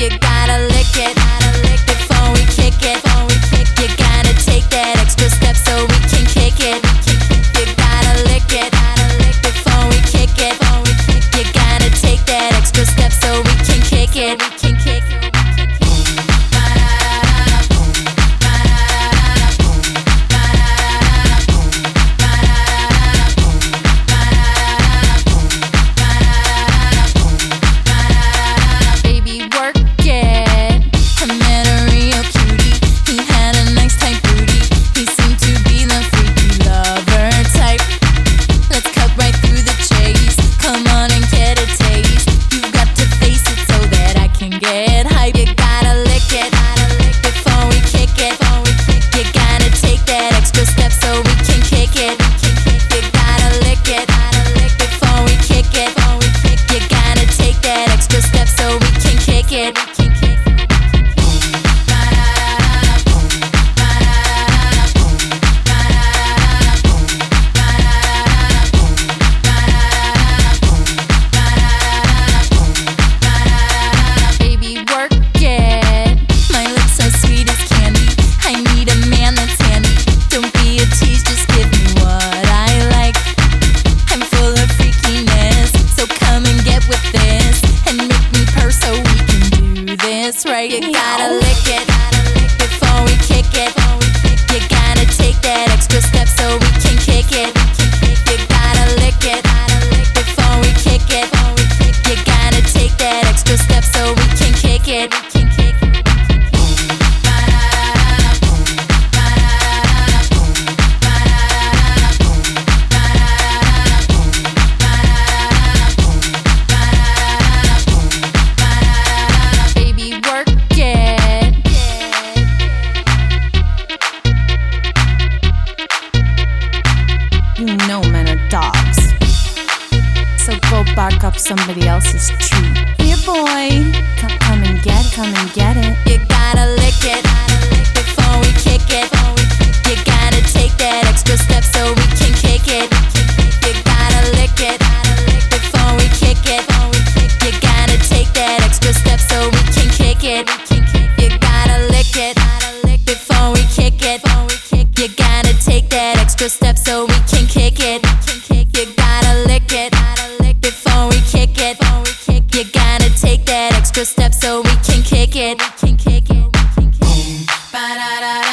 You gotta lick it before we kick it. You gotta take that extra step so we can kick it. You gotta lick it before we kick it. You gotta take that extra step so we can kick it. Right. You gotta lick it before we kick it. You gotta take that extra step so we can kick it. You gotta lick it before we kick it. You gotta take that extra step so we can kick it. You know men are dogs, so go bark up somebody else's tree. Here, boy, come and get it. You gotta lick it before we kick it. You gotta take that extra step so we can kick it. You gotta lick it before we kick it. You gotta take that extra step so we can kick it. You gotta lick it before we kick it. You gotta take that extra step so we can kick it. You gotta lick it before we kick it. You gotta take that extra step so we can kick it. Ba-da-da.